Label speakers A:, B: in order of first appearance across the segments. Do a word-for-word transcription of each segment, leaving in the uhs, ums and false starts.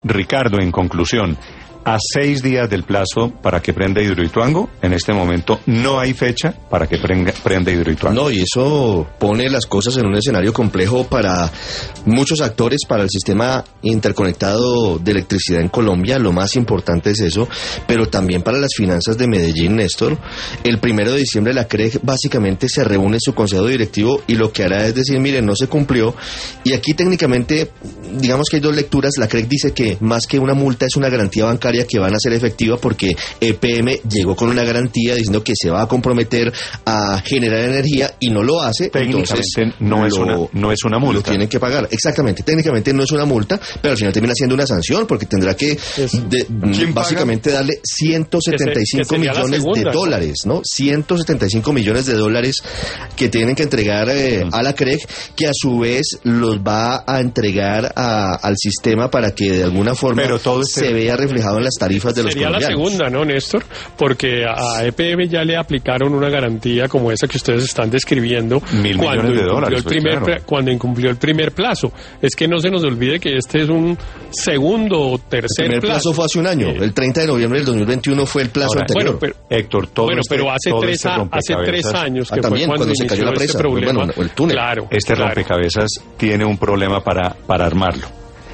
A: Ricardo, en conclusión, a seis días del plazo para que prenda Hidroituango, en este momento no hay fecha para que prenda, prenda Hidroituango.
B: No, y eso pone las cosas en un escenario complejo para muchos actores, para el sistema interconectado de electricidad en Colombia, lo más importante es eso, pero también para las finanzas de Medellín, Néstor. El primero de diciembre la C R E G básicamente se reúne en su consejo directivo y lo que hará es decir, miren, no se cumplió, y aquí técnicamente, digamos que hay dos lecturas. La C R E G dice que más que una multa es una garantía bancaria que van a ser efectiva porque E P M llegó con una garantía diciendo que se va a comprometer a generar energía y no lo hace.
A: Técnicamente entonces no es, lo, una, no es una multa.
B: Lo tienen que pagar. Exactamente, técnicamente no es una multa, pero al final termina siendo una sanción porque tendrá que de, básicamente paga? darle ciento setenta y cinco millones segunda, de dólares, ¿no? ciento setenta y cinco millones de dólares que tienen que entregar eh, a la C R E G, que a su vez los va a entregar a, al sistema para que de alguna forma pero todo este... se vea reflejado en las tarifas de los colombianos.
C: Sería la segunda, ¿no, Néstor? Porque a E P M ya le aplicaron una garantía como esa que ustedes están describiendo.
A: Mil
C: cuando
A: millones de dólares.
C: El primer,
A: pues, claro.
C: Cuando incumplió el primer plazo. Es que no se nos olvide que este es un segundo o tercer
B: el primer
C: plazo.
B: plazo fue hace un año. El treinta de noviembre del dos mil veintiuno fue el plazo
A: Ahora,
B: anterior.
A: Bueno, pero, Héctor, todo
C: bueno,
A: este,
C: pero hace,
A: todo
C: tres,
A: este
C: hace tres años que
B: ah, también,
C: fue cuando,
B: cuando se cayó la presa.
C: Este problema.
B: Bueno, el túnel.
C: Claro,
A: este
C: claro.
A: rompecabezas tiene un problema para, para armarlo.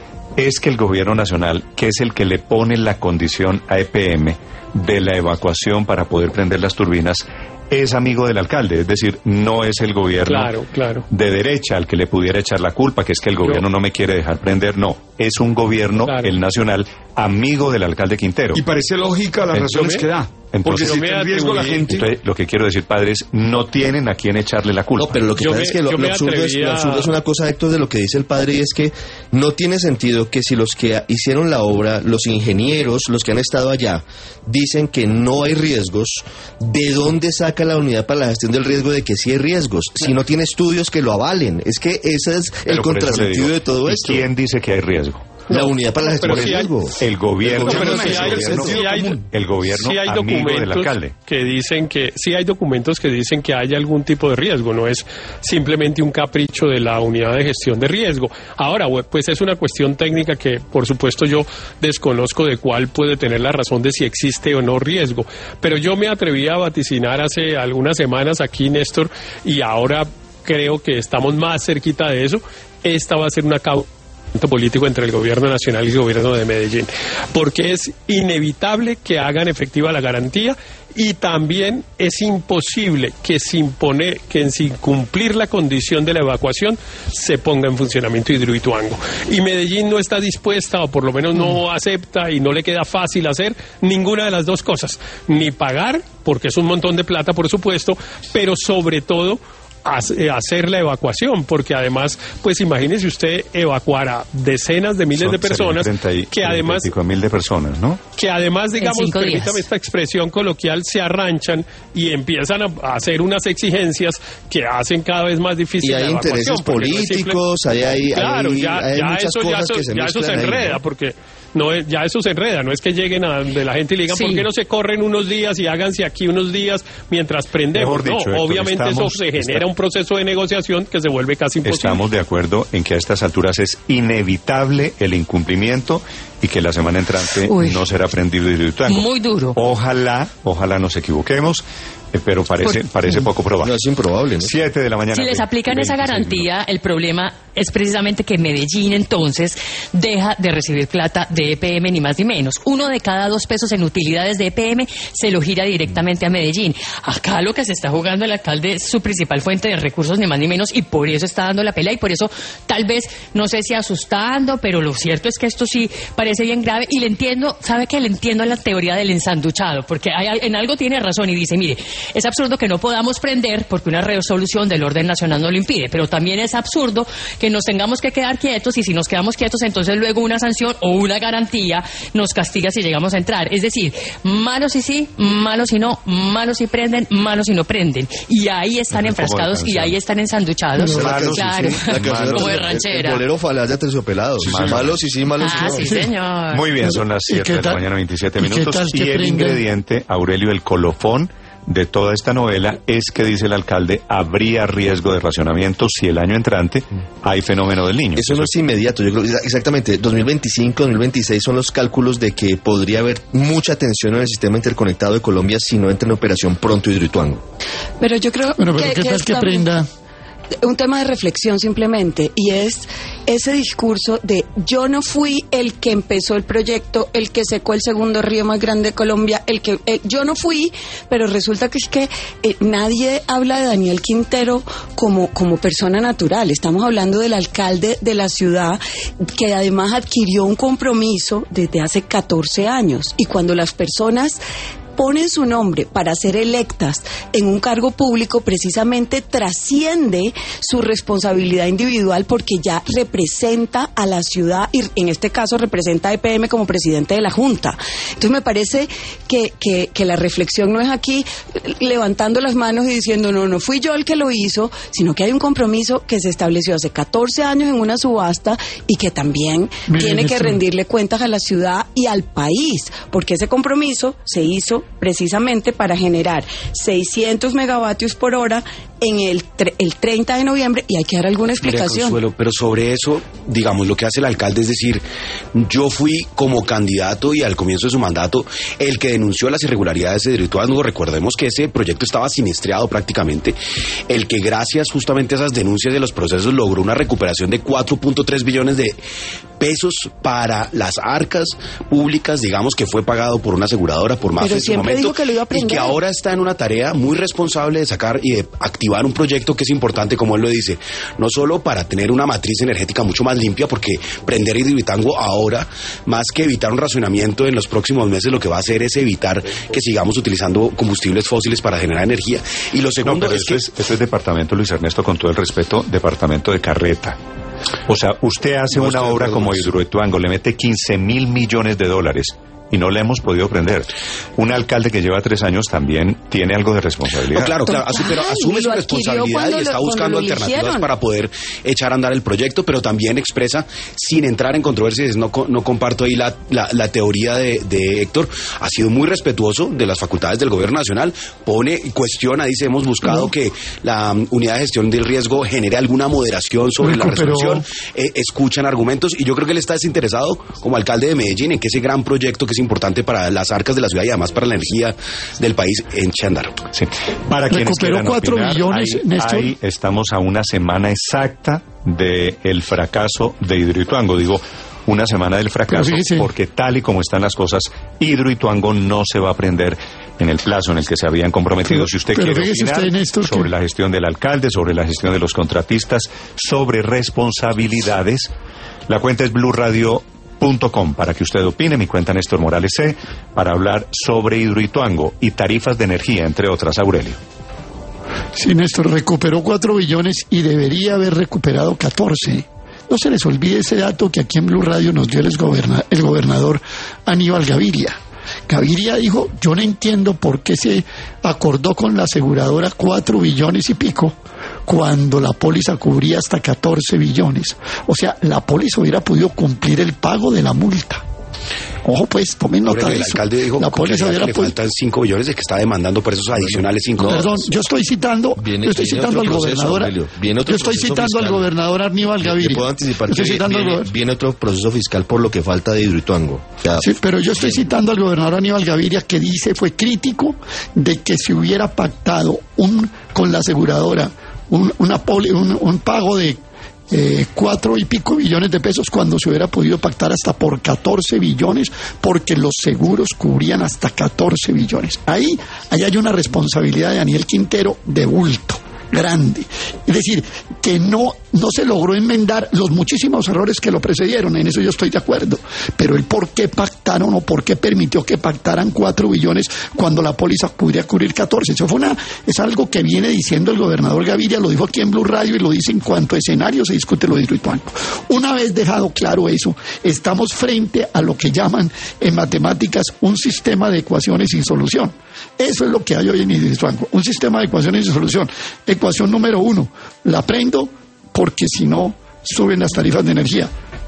A: Es que el gobierno nacional, que es el que le pone la condición a E P M de la evacuación para poder prender las turbinas, es amigo del alcalde, es decir, no es el gobierno
C: claro, claro.
A: de derecha al que le pudiera echar la culpa, que es que el gobierno no, no me quiere dejar prender, no, es un gobierno, claro. el nacional, amigo del alcalde Quintero.
D: Y parece lógica las
A: entonces,
D: razones que da.
A: Entonces,
D: porque si está en riesgo la gente...
A: Entonces, lo que quiero decir, padres, no tienen a quién echarle la culpa.
B: No, pero lo que yo pasa me, es que lo, lo, absurdo es, lo absurdo es una cosa, Héctor, de lo que dice el padre, y es que no tiene sentido que si los que hicieron la obra, los ingenieros, los que han estado allá, dicen que no hay riesgos, ¿de dónde saca la unidad para la gestión del riesgo de que sí hay riesgos? Si no tiene estudios que lo avalen. Es que ese es el pero contrasentido de todo
A: ¿y
B: esto.
A: ¿Quién dice que hay riesgo?
B: La unidad para la gestión del riesgo.
A: El gobierno,
C: el gobierno, sí hay,
A: el gobierno,
C: sí hay,
A: el gobierno
C: sí hay
A: amigo del
C: documentos
A: alcalde.
C: Que dicen que sí hay documentos que dicen que hay algún tipo de riesgo, no es simplemente un capricho de la unidad de gestión de riesgo. Ahora, pues es una cuestión técnica que, por supuesto, yo desconozco de cuál puede tener la razón de si existe o no riesgo. Pero yo me atreví a vaticinar hace algunas semanas aquí, Néstor, y ahora creo que estamos más cerquita de eso. Esta va a ser una causa político entre el gobierno nacional y el gobierno de Medellín, porque es inevitable que hagan efectiva la garantía y también es imposible que sin poner, que sin cumplir la condición de la evacuación se ponga en funcionamiento Hidroituango. Y Medellín no está dispuesta, o por lo menos no acepta y no le queda fácil hacer ninguna de las dos cosas, ni pagar, porque es un montón de plata por supuesto, pero sobre todo hacer la evacuación, porque además, pues imagínese usted evacuar a decenas de miles Son, de personas treinta y, que además
A: mil de personas, ¿no?
C: Que además, digamos, permítame esta expresión coloquial, se arranchan y empiezan a hacer unas exigencias que hacen cada vez más difícil
B: y hay
C: la evacuación.
B: Intereses políticos, no simple... hay, hay,
C: claro,
B: hay,
C: ya,
B: hay
C: ya
B: muchas
C: eso,
B: cosas
C: ya
B: que
C: eso,
B: se
C: ya eso se enreda, ahí, ¿no? Porque no es, ya eso se enreda, no es que lleguen a de la gente y le digan, sí. ¿por qué no se corren unos días y háganse aquí unos días mientras prendemos?
A: Dicho,
C: no,
A: Héctor,
C: obviamente
A: estamos,
C: eso se genera
A: está,
C: un proceso de negociación que se vuelve casi imposible.
A: Estamos de acuerdo en que a estas alturas es inevitable el incumplimiento y que la semana entrante Uy. no será prendido Hidroituango.
E: Muy duro.
A: Ojalá, ojalá nos equivoquemos. Pero parece
E: pues,
A: parece poco probable.
B: No, es improbable, ¿no?
A: Siete de la mañana.
E: Si les aplican esa garantía, minutos. El problema es precisamente que Medellín entonces deja de recibir plata de E P M ni más ni menos. Uno de cada dos pesos en utilidades de E P M se lo gira directamente a Medellín. Acá lo que se está jugando el alcalde es su principal fuente de recursos ni más ni menos y por eso está dando la pelea y por eso tal vez, no sé si asustando, pero lo cierto es que esto sí parece bien grave y le entiendo, sabe que le entiendo la teoría del ensanduchado, porque hay, en algo tiene razón y dice, mire, es absurdo que no podamos prender porque una resolución del orden nacional no lo impide, pero también es absurdo que nos tengamos que quedar quietos y si nos quedamos quietos entonces luego una sanción o una garantía nos castiga si llegamos a entrar. Es decir, malos si sí, malos si no, malos si prenden, malos si no prenden. Y ahí están enfrascados y ahí están ensanduchados.
B: No,
E: claro,
B: claro. Sí, sí.
E: Como, como de ranchera.
B: El bolero falaz de Terciopelado. Sí, sí, malos si sí, malos
E: ah,
B: si no.
E: Sí, señor.
A: Muy bien, son las siete de la mañana, veintisiete minutos. Y, y el ingrediente, Aurelio, el colofón de toda esta novela es que, dice el alcalde, habría riesgo de racionamiento si el año entrante hay fenómeno del Niño.
B: Eso no es inmediato, yo creo que exactamente dos mil veinticinco, dos mil veintiséis son los cálculos de que podría haber mucha tensión en el sistema interconectado de Colombia si no entra en operación pronto Hidroituango.
F: Pero yo creo
G: bueno, pero
F: que,
G: ¿qué
F: que
G: tal que
F: está...
G: prenda?
F: Un tema de reflexión simplemente, y es ese discurso de yo no fui el que empezó el proyecto, el que secó el segundo río más grande de Colombia, el que eh, yo no fui, pero resulta que es que eh, nadie habla de Daniel Quintero como, como persona natural. Estamos hablando del alcalde de la ciudad, que además adquirió un compromiso desde hace catorce años, y cuando las personas ponen su nombre para ser electas en un cargo público, precisamente trasciende su responsabilidad individual, porque ya representa a la ciudad y en este caso representa a E P M como presidente de la Junta. Entonces me parece que, que, que la reflexión no es aquí levantando las manos y diciendo no, no fui yo el que lo hizo, sino que hay un compromiso que se estableció hace catorce años en una subasta y que también Miren tiene que esto. rendirle cuentas a la ciudad y al país, porque ese compromiso se hizo precisamente para generar seiscientos megavatios por hora en el, el treinta de noviembre, y hay que dar alguna explicación.
H: Mira, Consuelo, pero sobre eso, digamos, lo que hace el alcalde es decir, yo fui como candidato y al comienzo de su mandato el que denunció las irregularidades de Hidroituango. Recordemos que ese proyecto estaba siniestrado prácticamente, el que gracias justamente a esas denuncias de los procesos logró una recuperación de cuatro punto tres billones de pesos para las arcas públicas, digamos, que fue pagado por una aseguradora por más
F: pero
H: en su momento,
F: dijo que lo iba a aprender.
H: Y que ahora está en una tarea muy responsable de sacar y de activar un proyecto que es importante, como él lo dice, no solo para tener una matriz energética mucho más limpia, porque prender Hidroituango ahora, más que evitar un racionamiento en los próximos meses, lo que va a hacer es evitar que sigamos utilizando combustibles fósiles para generar energía. Y lo segundo
A: no,
H: es
A: eso
H: que...
A: Es, eso es departamento, Luis Ernesto, con todo el respeto, departamento de carreta. O sea, usted hace no una obra como Hidroituango, le mete quince mil millones de dólares y no le hemos podido prender. Un alcalde que lleva tres años también tiene algo de responsabilidad.
H: No, claro, claro, asu pero asume su responsabilidad y está lo, buscando alternativas para poder echar a andar el proyecto, pero también expresa, sin entrar en controversias, no, no comparto ahí la, la, la teoría de, de Héctor, ha sido muy respetuoso de las facultades del gobierno nacional, pone y cuestiona, dice, hemos buscado no. que la um, unidad de gestión del riesgo genere alguna moderación sobre Rico, la resolución, pero... eh, escuchan argumentos, y yo creo que él está desinteresado como alcalde de Medellín en que ese gran proyecto que es importante para las arcas de la ciudad y además para la energía del país en Chandar.
A: Sí. Para quienes
G: recuperó
A: quieran
G: cuatro
A: opinar,
G: millones,
A: ahí,
G: Néstor.
A: Ahí estamos a una semana exacta del fracaso de Hidroituango. Digo, una semana del fracaso, porque tal y como están las cosas, Hidroituango no se va a prender en el plazo en el que se habían comprometido.
G: Pero,
A: si usted
G: pero
A: quiere opinar
G: usted, Néstor,
A: sobre
G: que...
A: la gestión del alcalde, sobre la gestión de los contratistas, sobre responsabilidades, la cuenta es Blue Radio punto com para que usted opine. Mi cuenta Néstor Morales C, para hablar sobre Hidroituango y tarifas de energía, entre otras. Aurelio.
G: Sí, Néstor, recuperó cuatro billones y debería haber recuperado catorce. No se les olvide ese dato que aquí en Blue Radio nos dio el, goberna, el gobernador Aníbal Gaviria. Gaviria dijo, yo no entiendo por qué se acordó con la aseguradora cuatro billones y pico cuando la póliza cubría hasta catorce billones. O sea, la póliza hubiera podido cumplir el pago de la multa. Ojo, pues, tomen nota de
H: el
G: eso.
H: El alcalde dijo
G: la póliza
H: que le
G: podido...
H: faltan cinco billones de que está demandando por esos adicionales cinco.
G: No, perdón, yo estoy citando,
B: viene,
G: yo estoy citando al
B: proceso,
G: gobernador, yo estoy citando
B: fiscal.
G: al gobernador Aníbal Gaviria.
B: Puedo anticipar que
G: citando
B: viene,
G: al...
B: viene otro proceso fiscal por lo que falta de Hidroituango. O sea,
G: sí, pero yo estoy bien. citando al gobernador Aníbal Gaviria, que dice, fue crítico de que se hubiera pactado un con la aseguradora un, una poli, un, un pago de Eh, cuatro y pico billones de pesos cuando se hubiera podido pactar hasta por catorce billones, porque los seguros cubrían hasta catorce billones. Ahí, ahí hay una responsabilidad de Daniel Quintero de bulto grande. Es decir, que no, no se logró enmendar los muchísimos errores que lo precedieron, en eso yo estoy de acuerdo, pero el por qué pactaron o por qué permitió que pactaran cuatro billones cuando la póliza podría cubrir catorce. Eso fue una, es algo que viene diciendo el gobernador Gaviria, lo dijo aquí en Blue Radio y lo dice en cuanto a escenario se discute lo de Hidroituango. Una vez dejado claro eso, estamos frente a lo que llaman en matemáticas un sistema de ecuaciones sin solución. Eso es lo que hay hoy en Hidroituango, un sistema de ecuaciones sin solución. Ecuación número uno, la prendo porque si no suben las tarifas de energía.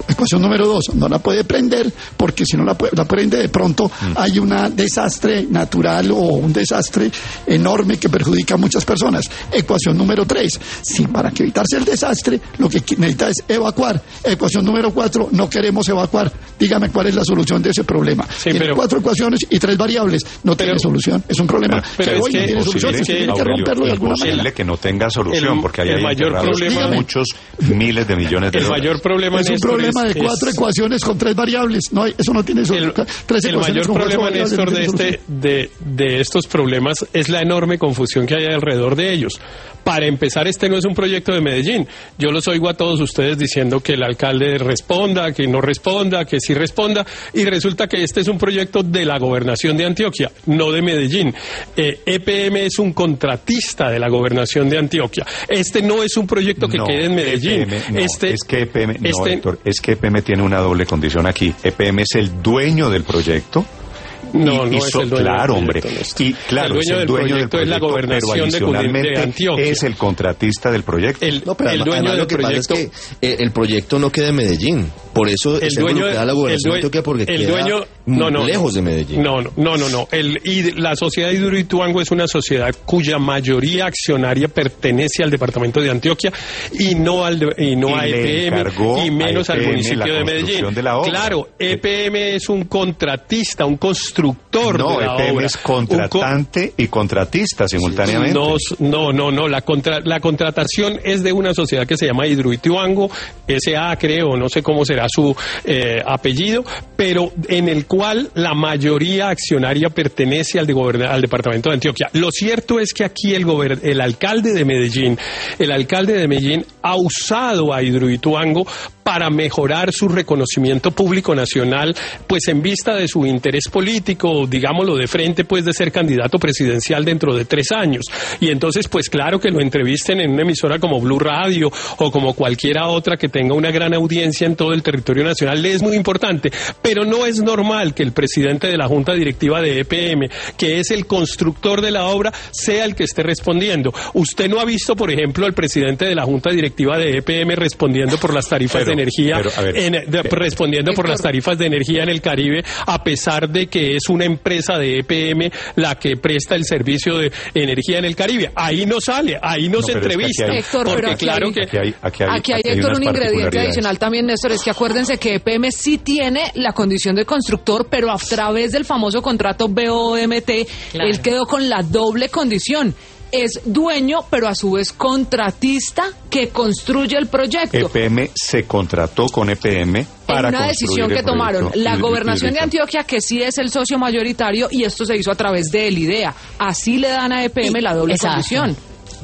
G: Ecuación número dos, no la puede prender porque si no la, puede, la prende de pronto mm. hay un desastre natural o un desastre enorme que perjudica a muchas personas. Ecuación número tres, si para que evitarse el desastre lo que necesita es evacuar. Ecuación número cuatro, no queremos evacuar. Dígame cuál es la solución de ese problema. Sí, tiene pero, cuatro ecuaciones y tres variables, no pero, tiene solución. Es un problema
A: pero
G: que
A: es
G: hoy
A: que
G: no tiene solución,
A: es que,
G: tiene que
A: Aurelio,
G: romperlo de alguna manera.
A: Es posible que no tenga solución
C: el,
A: porque hay
C: el mayor problema,
A: muchos miles de millones de
C: el
A: dólares.
C: Mayor problema
G: es un problema es, de cuatro es, ecuaciones con tres variables. No, eso no tiene solución.
C: El,
G: tres
C: el mayor problema, Néstor, de, este, de, de estos problemas es la enorme confusión que hay alrededor de ellos. Para empezar, este no es un proyecto de Medellín. Yo los oigo a todos ustedes diciendo que el alcalde responda, que no responda, que sí responda, y resulta que este es un proyecto de la gobernación de Antioquia, no de Medellín. Eh, E P M es un contratista de la gobernación de Antioquia. Este no es un proyecto que no, quede en Medellín.
A: E P M, no,
C: este,
A: es que E P M, no,
C: este,
A: Héctor, es que E P M tiene una doble condición aquí. E P M es el dueño del proyecto.
C: No,
A: y,
C: no
A: y so,
C: es el dueño
A: claro,
C: del
A: hombre. Y claro,
C: el dueño,
A: es el
C: del,
A: dueño
C: proyecto
A: del proyecto
C: es la gobernación de, de Antioquia.
A: Es el contratista del proyecto.
C: El,
B: no, pero
C: el
B: además,
C: dueño
B: además
C: del
B: lo que
C: proyecto,
B: pasa es que eh, el proyecto no queda en Medellín. Por eso
C: el
B: se
C: dueño
B: queda la gobernación de Antioquia porque
C: el
B: queda
C: dueño, no, no,
B: lejos de Medellín.
C: No, no, no, no, no. El, y la sociedad Hidroituango es una sociedad cuya mayoría accionaria pertenece al departamento de Antioquia y no al y no
A: y
C: a E P M y menos
A: a E P M
C: al municipio de Medellín.
A: De la obra.
C: Claro, E P M es un contratista, un constructor
A: no,
C: de la
A: E P M
C: obra.
A: Es contratante co y contratista simultáneamente.
C: No, no, no, no. La, contra, la contratación es de una sociedad que se llama Hidroituango, S A creo, no sé cómo será su eh, apellido, pero en el cual la mayoría accionaria pertenece al, de al departamento de Antioquia. Lo cierto es que aquí el, el alcalde de Medellín, el alcalde de Medellín ha usado a Hidroituango para mejorar su reconocimiento público nacional, pues en vista de su interés político, digámoslo de frente, pues de ser candidato presidencial dentro de tres años. Y entonces, pues claro que lo entrevisten en una emisora como Blue Radio o como cualquiera otra que tenga una gran audiencia en todo el territorio nacional, le es muy importante. Pero no es normal que el presidente de la Junta Directiva de E P M, que es el constructor de la obra, sea el que esté respondiendo. Usted no ha visto, por ejemplo, al presidente de la Junta Directiva de E P M respondiendo por las tarifas pero, de energía, pero, ver, en, de, eh, respondiendo eh, por las tarifas de energía en el Caribe, a pesar de que es una empresa de E P M la que presta el servicio de energía en el Caribe. Ahí no sale, ahí no, no se entrevista.
I: Hay, Héctor,
C: porque
I: pero aquí
C: claro
I: hay,
C: que
I: aquí hay, aquí hay, aquí hay, aquí hay Héctor, un ingrediente adicional también, Néstor, es que acuérdense que E P M sí tiene la condición de constructor, pero a través del famoso contrato B O M T, claro, él quedó con la doble condición. Es dueño, pero a su vez contratista que construye el proyecto.
A: E P M se contrató con E P M para
I: en una decisión que tomaron la gobernación de Antioquia, que sí es el socio mayoritario, y esto se hizo a través de el IDEA. Así le dan a E P M la doble
E: Exacto.
I: condición.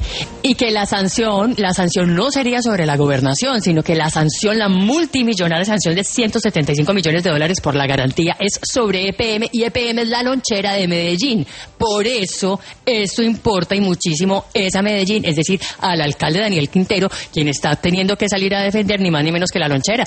E: Y que la sanción, la sanción no sería sobre la gobernación, sino que la sanción, la multimillonaria sanción de ciento setenta y cinco millones de dólares por la garantía es sobre E P M, y E P M es la lonchera de Medellín. Por eso, eso importa y muchísimo es a Medellín, es decir, al alcalde Daniel Quintero, quien está teniendo que salir a defender ni más ni menos que la lonchera.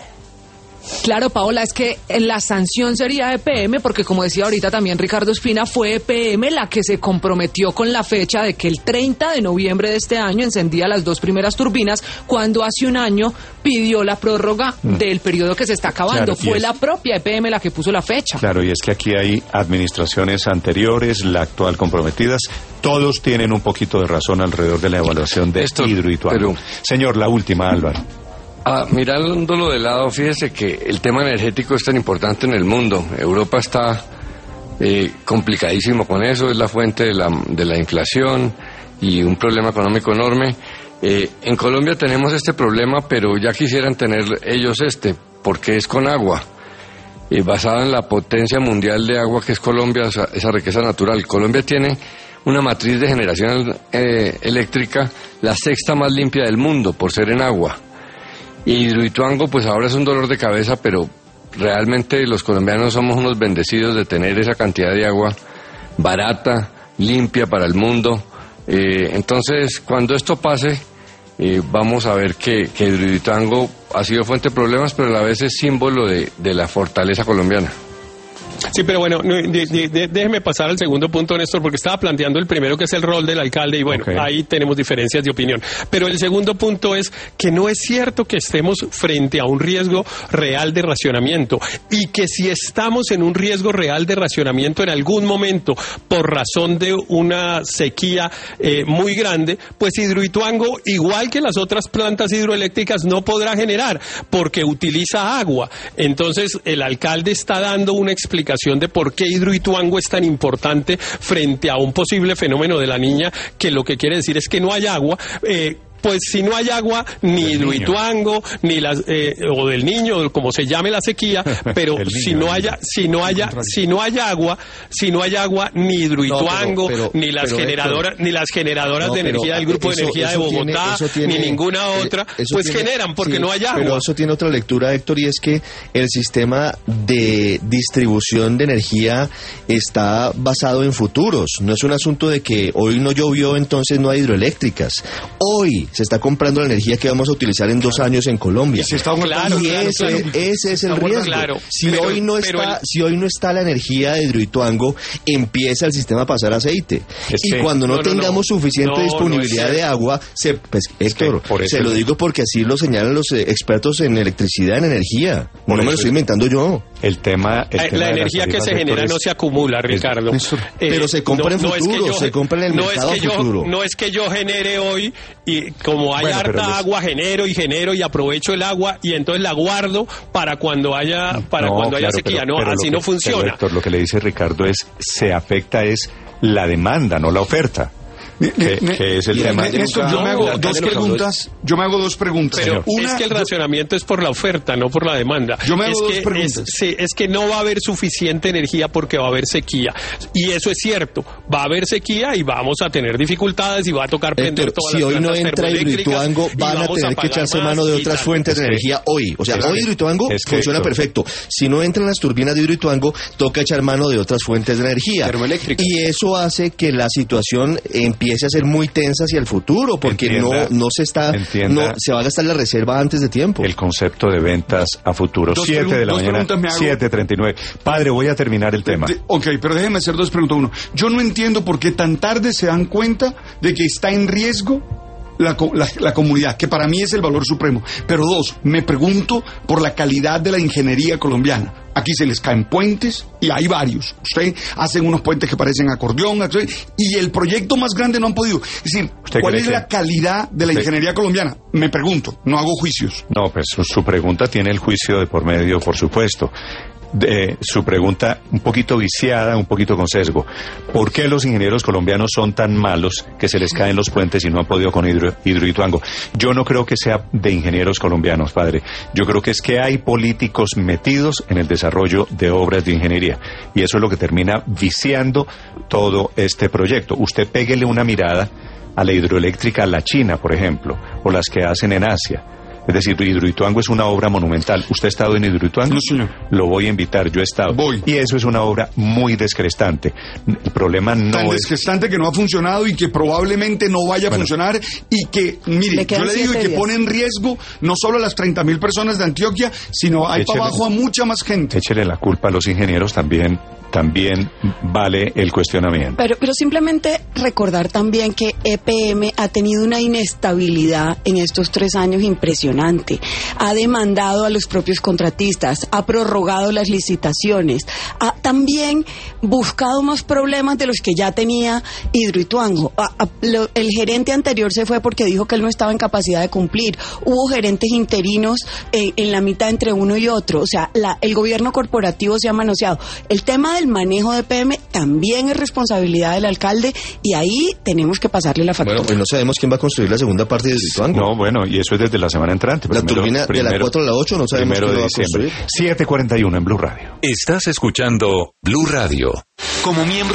I: Claro, Paola, es que la sanción sería E P M, porque como decía ahorita también Ricardo Espina, fue E P M la que se comprometió con la fecha de que el treinta de noviembre de este año encendía las dos primeras turbinas, cuando hace un año pidió la prórroga mm. del periodo que se está acabando. Claro, fue es... la propia E P M la que puso la fecha.
A: Claro, y es que aquí hay administraciones anteriores, la actual comprometidas, todos tienen un poquito de razón alrededor de la evaluación de Hidroituango. Pero... Señor, la última, Álvaro.
J: Ah, mirándolo de lado, fíjese que el tema energético es tan importante en el mundo. Europa está eh, complicadísimo con eso, es la fuente de la, de la inflación y un problema económico enorme. Eh, en Colombia tenemos este problema, pero ya quisieran tener ellos este, porque es con agua. Eh, basada en la potencia mundial de agua que es Colombia, esa, esa riqueza natural. Colombia tiene una matriz de generación eh, eléctrica, la sexta más limpia del mundo, por ser en agua. Y Hidroituango, pues ahora es un dolor de cabeza, pero realmente los colombianos somos unos bendecidos de tener esa cantidad de agua barata, limpia para el mundo. Eh, entonces, cuando esto pase, eh, vamos a ver que, que Hidroituango ha sido fuente de problemas, pero a la vez es símbolo de, de la fortaleza colombiana.
C: Sí, pero bueno, de, de, de, déjeme pasar al segundo punto, Néstor, porque estaba planteando el primero, que es el rol del alcalde, y bueno, okay, ahí tenemos diferencias de opinión. Pero el segundo punto es que no es cierto que estemos frente a un riesgo real de racionamiento, y que si estamos en un riesgo real de racionamiento en algún momento por razón de una sequía eh, muy grande, pues Hidroituango, igual que las otras plantas hidroeléctricas, no podrá generar porque utiliza agua. Entonces el alcalde está dando una explicación de por qué Hidroituango es tan importante frente a un posible fenómeno de la Niña, que lo que quiere decir es que no hay agua. eh, Pues si no hay agua, ni Hidroituango, ni las eh, o del Niño, como se llame la sequía, pero si no haya, si no haya, si no hay agua, si no hay agua, ni Hidroituango, no, pero, pero, ni las pero, generadoras, Héctor, ni las generadoras no, de energía del Grupo eso, de Energía de Bogotá, tiene, tiene, ni ninguna otra, eh, pues tiene, generan porque sí, no hay agua.
B: Pero eso tiene otra lectura, Héctor, y es que el sistema de distribución de energía está basado en futuros. No es un asunto de que hoy no llovió, entonces no hay hidroeléctricas. Hoy se está comprando la energía que vamos a utilizar en dos años en Colombia.
C: Y, se está claro,
B: y
C: claro,
B: ese,
C: claro.
B: ese es el riesgo. Claro. Si, pero, hoy no está, el... si hoy no está la energía de Hidroituango, empieza el sistema a pasar aceite. Es y que, cuando no, no tengamos no, suficiente no, disponibilidad no es de agua, se, pues, Héctor, es que se lo digo porque así lo señalan los eh, expertos en electricidad, en energía. No me lo estoy inventando yo.
A: El tema... El
C: eh,
A: tema
C: la energía que se genera es, no se acumula, Ricardo.
B: Es, eh, pero se compra no, en futuro, no es que yo, se compra en el no mercado
C: es que
B: futuro.
C: Yo, no es que yo genere hoy y como hay bueno, harta agua, genero y genero y aprovecho el agua y entonces la guardo para cuando haya para no, cuando haya claro, sequía. Pero, no, pero así no
A: que,
C: funciona.
A: Héctor, lo que le dice Ricardo es, se afecta es la demanda, no la oferta. Que,
D: ne,
A: que es el tema.
D: Néstor, yo me hago dos preguntas. Yo me hago dos preguntas.
C: Pero
D: una,
C: es que el racionamiento es por la oferta, no por la demanda.
D: Yo me hago
C: es
D: dos
C: que
D: preguntas.
C: Es, sí, es que no va a haber suficiente energía porque va a haber sequía. Y eso es cierto. Va a haber sequía y vamos a tener dificultades y va a tocar prender
B: Héctor,
C: todas
B: si
C: las
B: hoy no entra Hidroituango, van a tener a que echarse mano de otras fuentes de energía hoy. O sea, hoy Hidroituango es que funciona Héctor. perfecto. Si no entran las turbinas de Hidroituango, toca echar mano de otras fuentes de energía. Y eso hace que la situación empiece a ser muy tensa hacia el futuro, porque entienda, no no se está no se va a gastar la reserva antes de tiempo.
A: El concepto de ventas a futuro. siete de la mañana, siete treinta y nueve. Padre, voy a terminar el de, tema.
D: De, ok, pero déjeme hacer dos preguntas. Uno, yo no entiendo por qué tan tarde se dan cuenta de que está en riesgo La, la, la comunidad, que para mí es el valor supremo. Pero dos, me pregunto por la calidad de la ingeniería colombiana. Aquí se les caen puentes y hay varios. Usted hacen unos puentes que parecen acordeón y el proyecto más grande no han podido. Es decir, ¿cuál es que... la calidad de la usted... ingeniería colombiana? Me pregunto, no hago juicios.
A: No, pues su, su pregunta tiene el juicio de por medio, por supuesto. De, su pregunta un poquito viciada, un poquito con sesgo. ¿Por qué los ingenieros colombianos son tan malos que se les caen los puentes y no han podido con hidro, Hidroituango? Yo no creo que sea de ingenieros colombianos, padre. Yo creo que es que hay políticos metidos en el desarrollo de obras de ingeniería y eso es lo que termina viciando todo este proyecto. Usted péguele una mirada a la hidroeléctrica, a la China, por ejemplo, o las que hacen en Asia. Es decir, Hidroituango es una obra monumental. ¿Usted ha estado en Hidroituango?
D: No, señor.
A: Lo voy a invitar, yo he estado.
D: Voy.
A: Y eso es una obra muy descrestante. El problema no
D: Tan
A: es...
D: descrestante que no ha funcionado y que probablemente no vaya bueno, a funcionar y que, mire, yo le digo y que días. pone en riesgo no solo a las treinta mil personas de Antioquia, sino hay para abajo a mucha más gente.
A: Échele la culpa a los ingenieros también. También vale el cuestionamiento.
F: Pero, pero simplemente recordar también que E P M ha tenido una inestabilidad en estos tres años impresionante. Ha demandado a los propios contratistas, ha prorrogado las licitaciones, ha también buscado más problemas de los que ya tenía Hidroituango. A, a, lo, el gerente anterior se fue porque dijo que él no estaba en capacidad de cumplir. Hubo gerentes interinos en, en la mitad entre uno y otro. O sea, la, el gobierno corporativo se ha manoseado. El tema del manejo de E P M también es responsabilidad del alcalde y ahí tenemos que pasarle la factura.
B: Bueno, pues no sabemos quién va a construir la segunda parte de Hidroituango.
A: No, bueno, y eso es desde la semana entrante.
B: La primero, turbina primero, de la cuatro a la ocho no sabemos quién
A: de
B: va a
A: diciembre.
B: construir.
A: siete cuarenta y uno en Blue Radio.
K: Estás escuchando Blue Radio. Como miembro